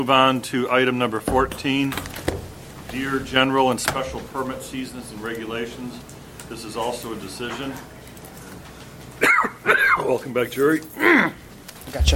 Move on to item number 14, Deer General and Special Permit Seasons and Regulations. This is also a decision. Welcome back, Jerry. Gotcha.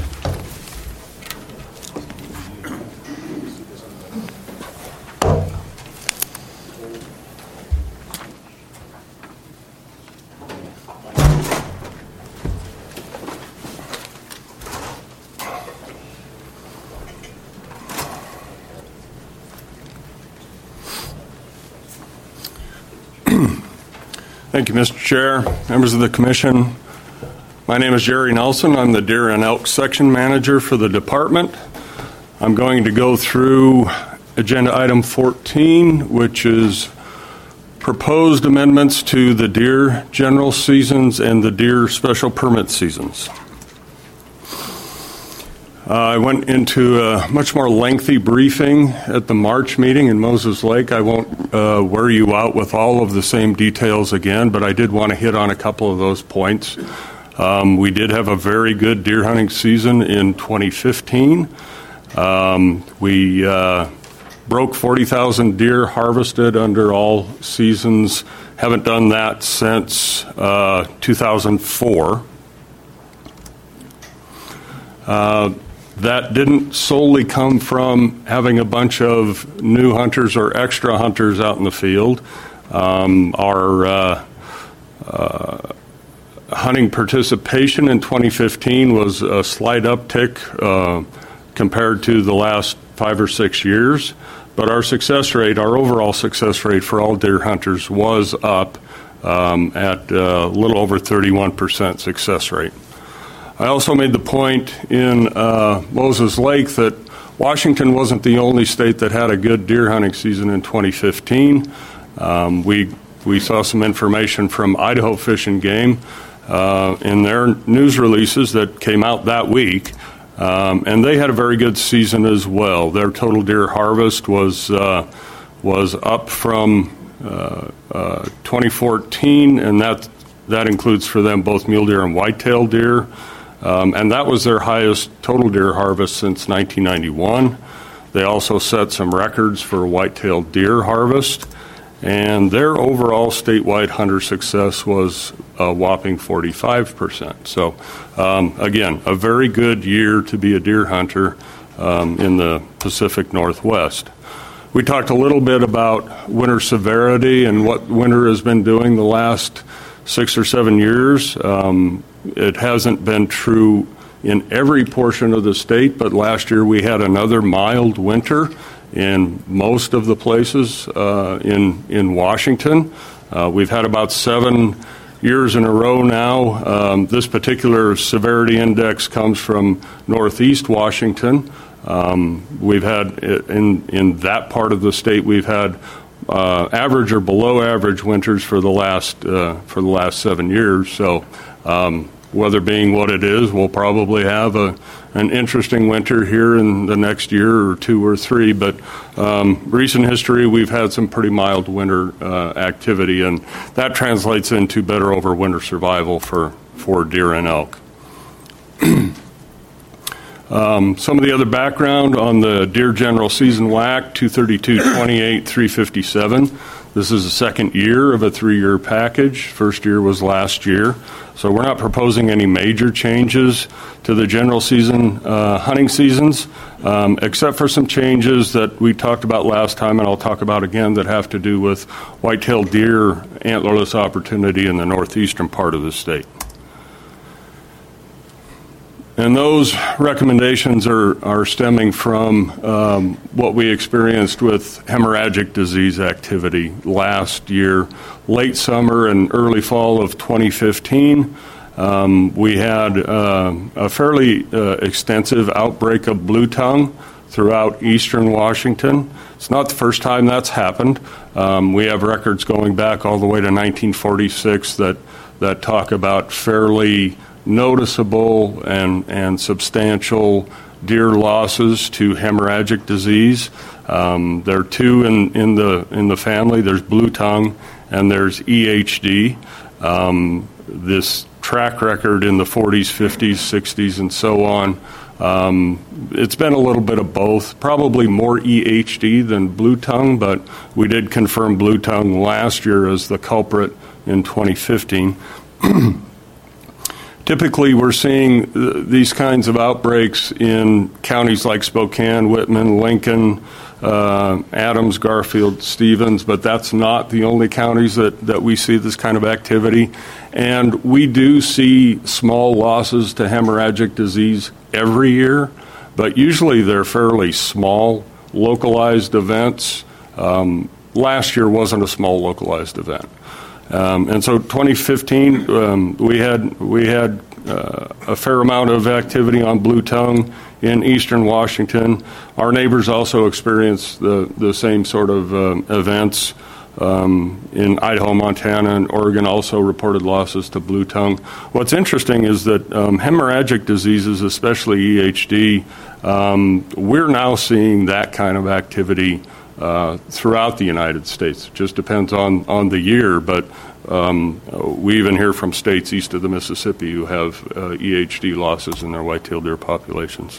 Thank you, Mr. Chair, members of the Commission. My name is Jerry Nelson. I'm the Deer and Elk Section Manager for the department. I'm going to go through Agenda Item 14, which is proposed amendments to the Deer General Seasons and the Deer Special Permit Seasons. I went into a much more lengthy briefing at the March meeting in Moses Lake. I won't wear you out with all of the same details again, but I did want to hit on a couple of those points. We did have a very good deer hunting season in 2015. We broke 40,000 deer harvested under all seasons. Haven't done that since 2004. That didn't solely come from having a bunch of new hunters or extra hunters out in the field. Our hunting participation in 2015 was a slight uptick compared to the last 5 or 6 years, but our success rate, our overall success rate for all deer hunters was up at a little over 31% success rate. I also made the point in Moses Lake that Washington wasn't the only state that had a good deer hunting season in 2015. We saw some information from Idaho Fish and Game in their news releases that came out that week, and they had a very good season as well. Their total deer harvest was up from 2014, and that includes for them both mule deer and whitetail deer. And that was their highest total deer harvest since 1991. They also set some records for white-tailed deer harvest, and their overall statewide hunter success was a whopping 45%. So, again, a very good year to be a deer hunter in the Pacific Northwest. We talked a little bit about winter severity and what winter has been doing the last 6 or 7 years. It hasn't been true in every portion of the state, but last year we had another mild winter in most of the places in Washington. We've had about 7 years in a row now. This particular severity index comes from Northeast Washington. We've had in that part of the state we've had average or below average winters for the last 7 years. So weather being what it is, we'll probably have an interesting winter here in the next year or 2 or 3. But recent history, we've had some pretty mild winter activity, and that translates into better overwinter survival for deer and elk. Some of the other background on the Deer General Season WAC, 232, 28, 357. This is the second year of a 3-year package. First year was last year. So we're not proposing any major changes to the general season hunting seasons, except for some changes that we talked about last time, and I'll talk about again, that have to do with white-tailed deer antlerless opportunity in the northeastern part of the state. And those recommendations are stemming from what we experienced with hemorrhagic disease activity last year. Late summer and early fall of 2015, we had a fairly extensive outbreak of blue tongue throughout eastern Washington. It's not the first time that's happened. We have records going back all the way to 1946 that talk about fairly noticeable and substantial deer losses to hemorrhagic disease. There are two in the family. There's blue tongue and there's EHD. This track record in the 40s, 50s, 60s, and so on It's been a little bit of both, probably more EHD than blue tongue, but we did confirm blue tongue last year as the culprit in 2015. Typically, we're seeing these kinds of outbreaks in counties like Spokane, Whitman, Lincoln, Adams, Garfield, Stevens, but that's not the only counties that we see this kind of activity. And we do see small losses to hemorrhagic disease every year, but usually they're fairly small, localized events. Last year wasn't a small localized event. And so 2015, we had a fair amount of activity on blue tongue in eastern Washington. Our neighbors also experienced the same sort of events. In Idaho, Montana, and Oregon also reported losses to blue tongue. What's interesting is that hemorrhagic diseases, especially EHD, we're now seeing that kind of activity throughout the United States. It just depends on the year, but we even hear from states east of the Mississippi who have EHD losses in their white-tailed deer populations.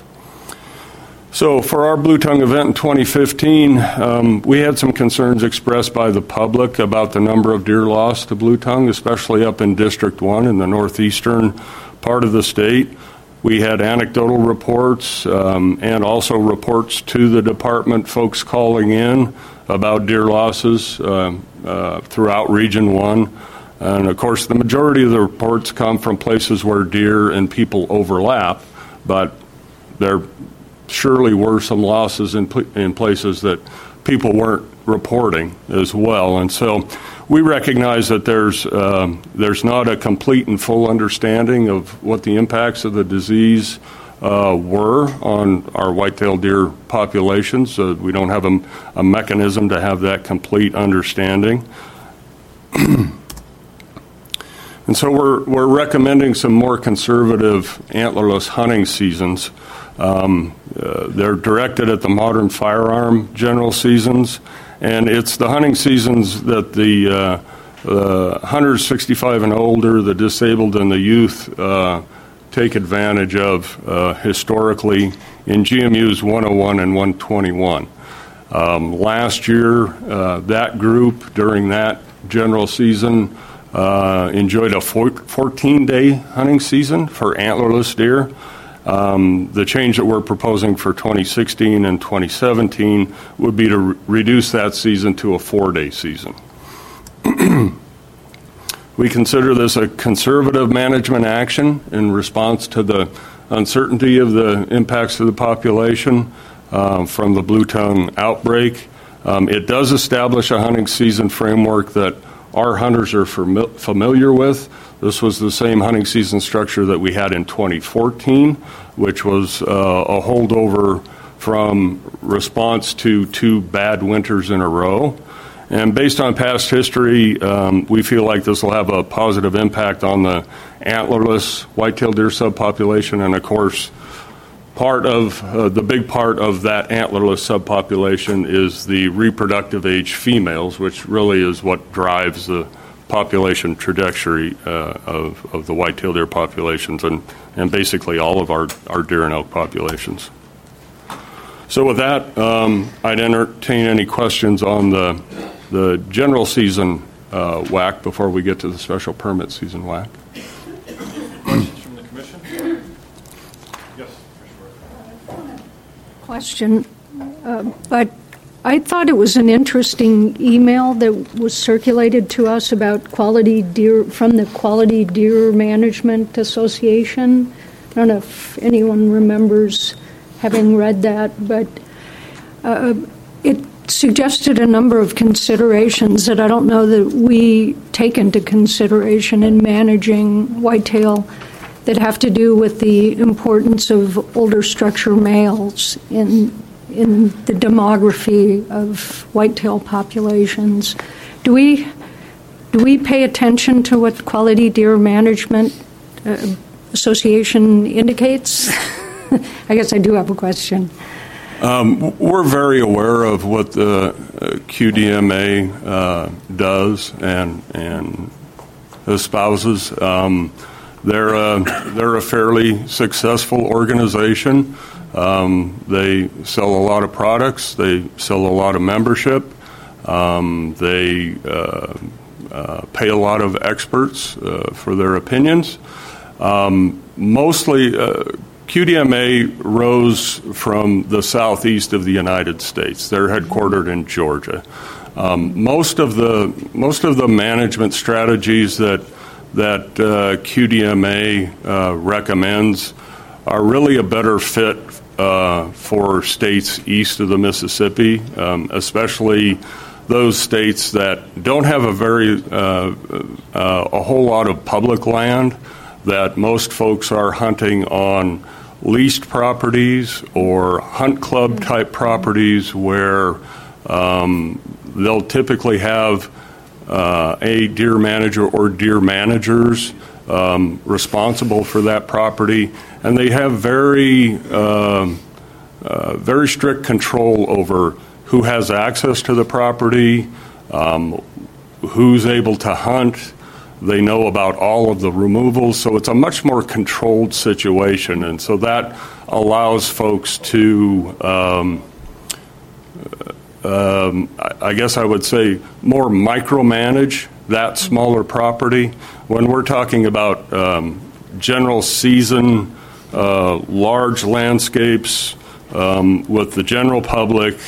So for our blue tongue event in 2015, we had some concerns expressed by the public about the number of deer lost to blue tongue, especially up in District 1 in the northeastern part of the state. We had anecdotal reports and also reports to the department, folks calling in about deer losses throughout Region 1. And, of course, the majority of the reports come from places where deer and people overlap, but there surely were some losses in places that people weren't reporting as well. And so we recognize that there's not a complete and full understanding of what the impacts of the disease were on our white-tailed deer populations. We don't have a mechanism to have that complete understanding. And so we're recommending some more conservative antlerless hunting seasons. They're directed at the modern firearm general seasons, and it's the hunting seasons that the hunters 65 and older, the disabled, and the youth take advantage of historically in GMUs 101 and 121. Last year, that group during that general season enjoyed a 14-day hunting season for antlerless deer. The change that we're proposing for 2016 and 2017 would be to reduce that season to a 4-day season. We consider this a conservative management action in response to the uncertainty of the impacts to the population from the blue tongue outbreak. It does establish a hunting season framework that our hunters are familiar with. This was the same hunting season structure that we had in 2014, which was a holdover from response to 2 bad winters in a row. And based on past history, we feel like this will have a positive impact on the antlerless white-tailed deer subpopulation, and of course, the big part of that antlerless subpopulation is the reproductive age females, which really is what drives the population trajectory of the white-tailed deer populations and basically all of our deer and elk populations. So with that, I'd entertain any questions on the general season WAC before we get to the special permit season WAC. Questions from the commission? Yes. Question, but I thought it was an interesting email that was circulated to us about quality deer from the Quality Deer Management Association. I don't know if anyone remembers having read that, but it suggested a number of considerations that I don't know that we take into consideration in managing whitetail that have to do with the importance of older structure males in the demography of whitetail populations. Do we pay attention to what the Quality Deer Management Association indicates? I guess I do have a question. We're very aware of what the QDMA does and espouses. They're a fairly successful organization. They sell a lot of products. They sell a lot of membership. They pay a lot of experts for their opinions. Mostly, QDMA rose from the southeast of the United States. They're headquartered in Georgia. Most of the management strategies that QDMA recommends are really a better fit for states east of the Mississippi, especially those states that don't have a whole lot of public land, that most folks are hunting on leased properties or hunt club type properties where they'll typically have a deer manager or deer managers responsible for that property, and they have very strict control over who has access to the property, who's able to hunt. They know about all of the removals, so it's a much more controlled situation, and so that allows folks to, I guess I would say, more micromanage that smaller property. When we're talking about general season, large landscapes with the general public,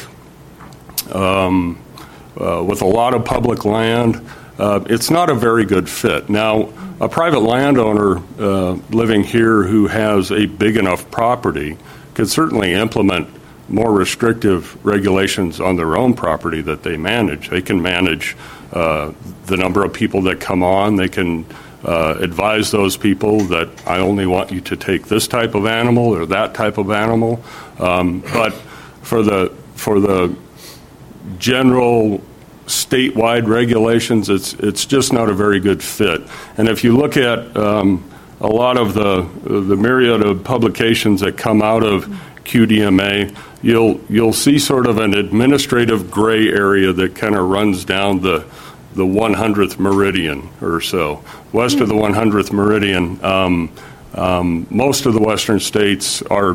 with a lot of public land, it's not a very good fit. Now, a private landowner living here who has a big enough property could certainly implement more restrictive regulations on their own property that they manage. They can manage the number of people that come on. They can advise those people that I only want you to take this type of animal or that type of animal. But for the general statewide regulations, it's just not a very good fit. And if you look at a lot of the myriad of publications that come out of QDMA, you'll see sort of an administrative gray area that kind of runs down the 100th meridian or so. West of the 100th meridian, most of the western states are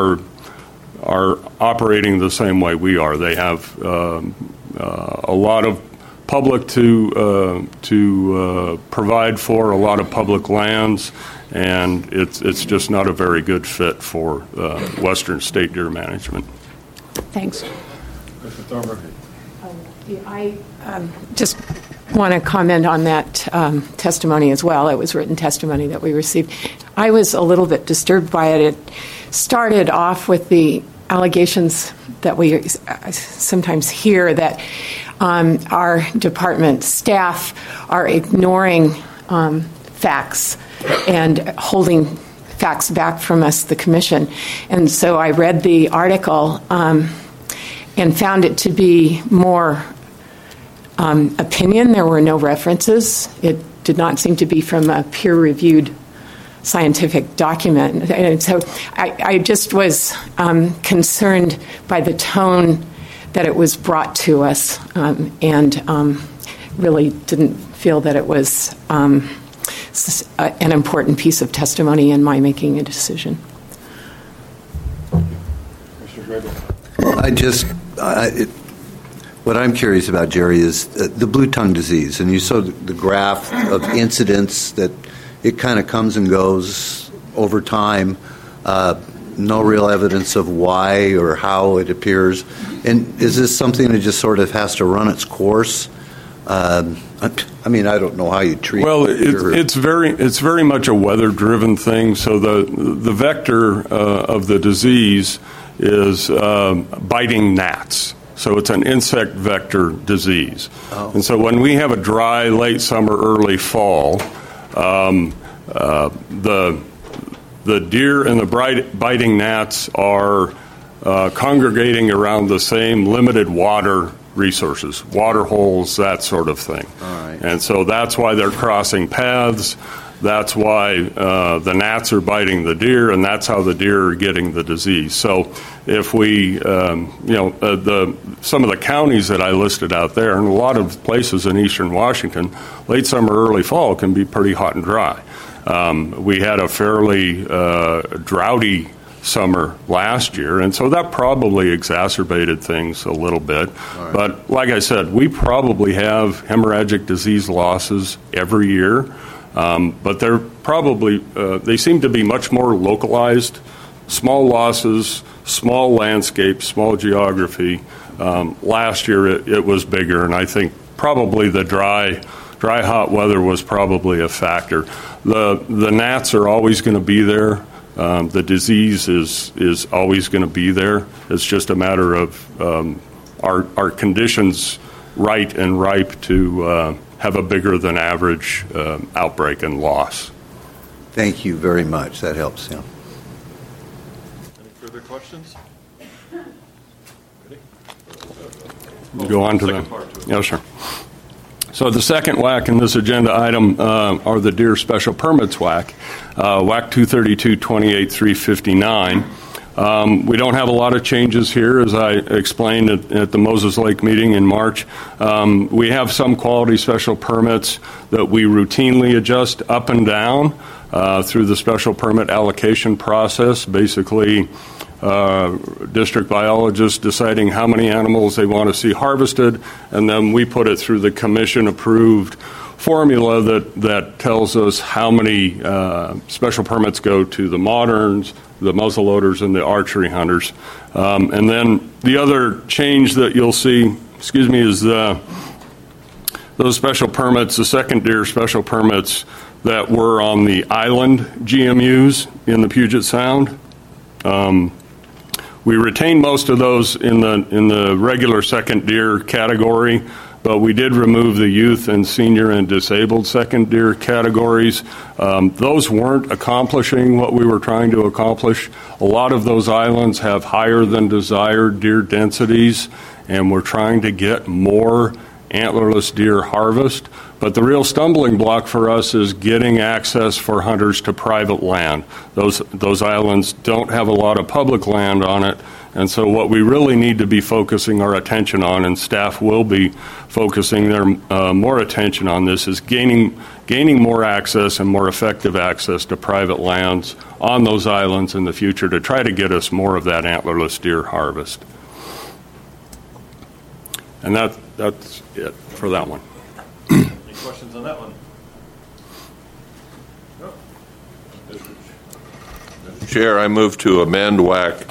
operating the same way we are. They have a lot of public to provide for, a lot of public lands, and it's just not a very good fit for western state deer management. Thanks. Mr. Thornburg. I just want to comment on that testimony as well. It was written testimony that we received. I was a little bit disturbed by it. It started off with the allegations that we sometimes hear that our department staff are ignoring facts and holding facts back from us, the commission. And so I read the article and found it to be more opinion. There were no references. It did not seem to be from a peer-reviewed scientific document. And so I just was concerned by the tone that it was brought to us and really didn't feel that it was an important piece of testimony in my making a decision. Mr. Grable. What I'm curious about, Jerry, is the blue tongue disease. And you saw the graph of incidents that it kind of comes and goes over time. No real evidence of why or how it appears. And is this something that just sort of has to run its course? I mean, I don't know how you treat. Well, it's very much a weather-driven thing. So the vector of the disease is biting gnats. So it's an insect vector disease. Oh. And so when we have a dry late summer, early fall, the deer and the biting gnats are congregating around the same limited water resources, water holes, that sort of thing. All right. And so that's why they're crossing paths. That's why the gnats are biting the deer, and that's how the deer are getting the disease. So if we, some of the counties that I listed out there, and a lot of places in eastern Washington, late summer, early fall can be pretty hot and dry. We had a fairly droughty summer last year, and so that probably exacerbated things a little bit. Right. But like I said, we probably have hemorrhagic disease losses every year, but they're probably, they seem to be much more localized, small losses, small landscape, small geography. Last year it was bigger, and I think probably the dry hot weather was probably a factor. The gnats are always going to be there. The disease is always going to be there. It's just a matter of our conditions right and ripe to have a bigger than average outbreak and loss. Thank you very much. That helps, yeah. Any further questions? We'll go on to Second them. part to it. Yes, sir. So the second WAC in this agenda item are the deer special permits WAC, WAC 232-28-359. We don't have a lot of changes here, as I explained at the Moses Lake meeting in March. We have some quality special permits that we routinely adjust up and down through the special permit allocation process, basically district biologists deciding how many animals they want to see harvested, and then we put it through the commission-approved formula that tells us how many special permits go to the moderns, the muzzleloaders, and the archery hunters. And then the other change that you'll see, is those special permits, the second deer special permits that were on the island GMUs in the Puget Sound. We retained most of those in the regular second deer category, but we did remove the youth and senior and disabled second deer categories. Those weren't accomplishing what we were trying to accomplish. A lot of those islands have higher than desired deer densities, and we're trying to get more antlerless deer harvest. But the real stumbling block for us is getting access for hunters to private land. Those islands don't have a lot of public land on it, and so what we really need to be focusing our attention on, and staff will be focusing their more attention on this, is gaining more access and more effective access to private lands on those islands in the future to try to get us more of that antlerless deer harvest. And that's it for that one. Any questions on that one? No. Chair, I move to amend WAC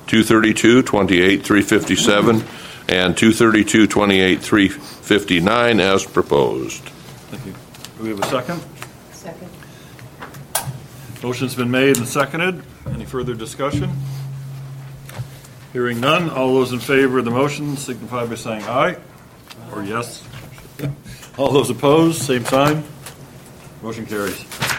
232-28-357 and 232-28-359 as proposed. Thank you. Do we have a second? Second. Motion's been made and seconded. Any further discussion? Hearing none, all those in favor of the motion signify by saying aye or yes. All those opposed, same sign. Motion carries.